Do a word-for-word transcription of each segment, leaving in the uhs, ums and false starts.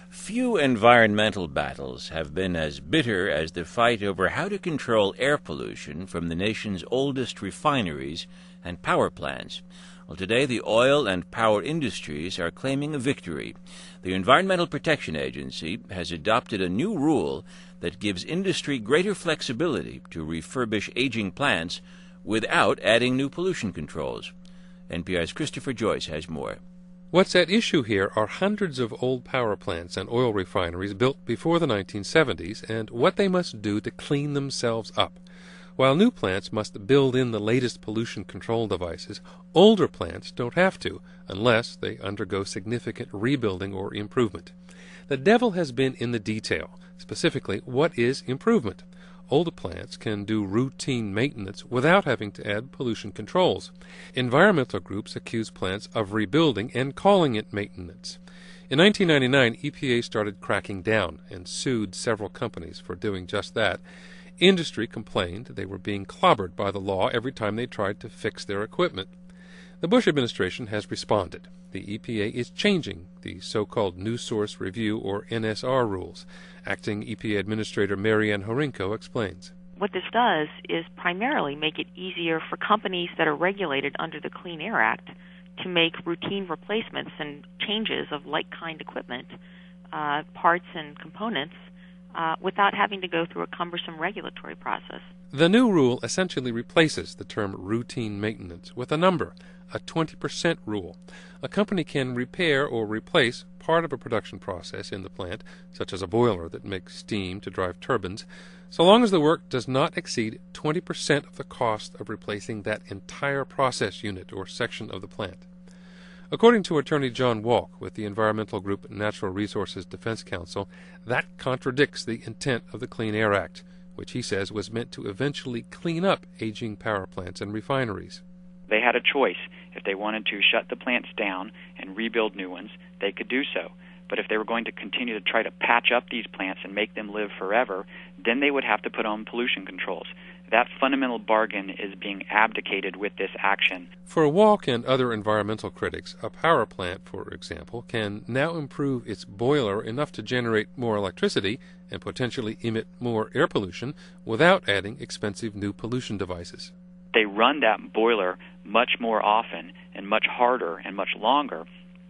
Few environmental battles have been as bitter as the fight over how to control air pollution from the nation's oldest refineries and power plants. Well, today the oil and power industries are claiming a victory. The Environmental Protection Agency has adopted a new rule that gives industry greater flexibility to refurbish aging plants without adding new pollution controls. N P R's Christopher Joyce has more. What's at issue here are hundreds of old power plants and oil refineries built before the nineteen seventies and what they must do to clean themselves up. While new plants must build in the latest pollution control devices, older plants don't have to unless they undergo significant rebuilding or improvement. The devil has been in the detail. Specifically, what is improvement? Older plants can do routine maintenance without having to add pollution controls. Environmental groups accuse plants of rebuilding and calling it maintenance. In nineteen ninety-nine, E P A started cracking down and sued several companies for doing just that. Industry complained they were being clobbered by the law every time they tried to fix their equipment. The Bush administration has responded. The E P A is changing the so-called New Source Review, or N S R, rules. Acting E P A Administrator Marianne Horinko explains. What this does is primarily make it easier for companies that are regulated under the Clean Air Act to make routine replacements and changes of like-kind equipment, uh, parts and components, uh, without having to go through a cumbersome regulatory process. The new rule essentially replaces the term routine maintenance with a number, a twenty percent rule. A company can repair or replace part of a production process in the plant, such as a boiler that makes steam to drive turbines, so long as the work does not exceed twenty percent of the cost of replacing that entire process unit or section of the plant. According to Attorney John Walk with the environmental group Natural Resources Defense Council, that contradicts the intent of the Clean Air Act, which he says was meant to eventually clean up aging power plants and refineries. They had a choice. If they wanted to shut the plants down and rebuild new ones, they could do so. But if they were going to continue to try to patch up these plants and make them live forever, then they would have to put on pollution controls. That fundamental bargain is being abdicated with this action. For Walk and other environmental critics, a power plant, for example, can now improve its boiler enough to generate more electricity and potentially emit more air pollution without adding expensive new pollution devices. They run that boiler much more often and much harder and much longer,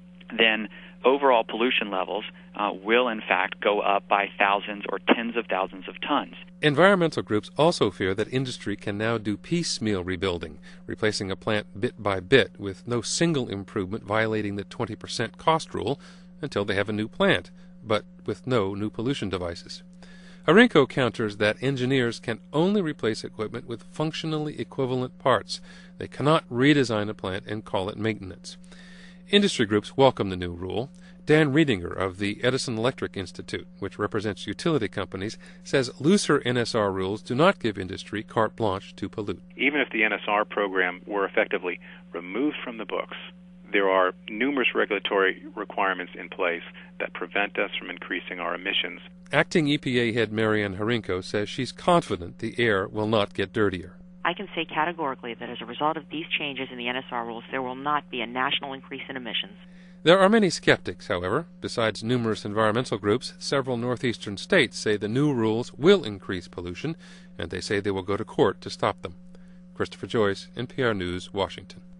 then overall pollution levels uh, will in fact go up by thousands or tens of thousands of tons. Environmental groups also fear that industry can now do piecemeal rebuilding, replacing a plant bit by bit with no single improvement violating the twenty percent cost rule until they have a new plant, but with no new pollution devices. Horinko counters that engineers can only replace equipment with functionally equivalent parts. They cannot redesign a plant and call it maintenance. Industry groups welcome the new rule. Dan Riedinger of the Edison Electric Institute, which represents utility companies, says looser N S R rules do not give industry carte blanche to pollute. Even if the N S R program were effectively removed from the books, there are numerous regulatory requirements in place that prevent us from increasing our emissions. Acting E P A head Marianne Horinko says she's confident the air will not get dirtier. I can say categorically that as a result of these changes in the N S R rules, there will not be a national increase in emissions. There are many skeptics, however. Besides numerous environmental groups, several northeastern states say the new rules will increase pollution, and they say they will go to court to stop them. Christopher Joyce, N P R News, Washington.